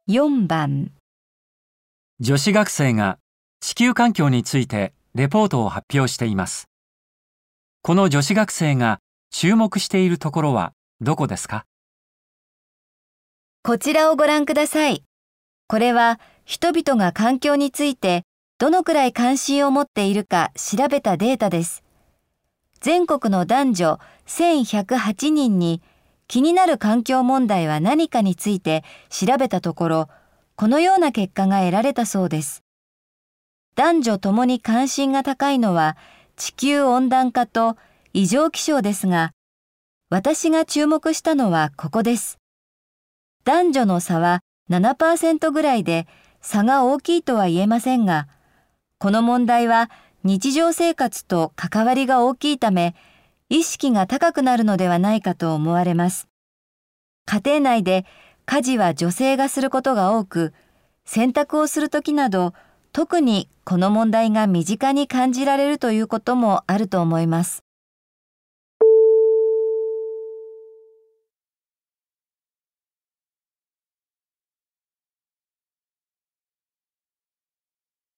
4番、 女子学生が地球環境についてレポートを発表しています。この女子学生が注目しているところはどこですか？ こちらをご覧ください。これは人々が環境についてどのくらい関心を持っているか調べたデータです。全国の男女1108人に気になる環境問題は何かについて調べたところ、このような結果が得られたそうです。男女ともに関心が高いのは地球温暖化と異常気象ですが、私が注目したのはここです。男女の差は7% ぐらいで差が大きいとは言えませんが、この問題は日常生活と関わりが大きいため、意識が高くなるのではないかと思われます。家庭内で家事は女性がすることが多く、洗濯をするときなど、特にこの問題が身近に感じられるということもあると思います。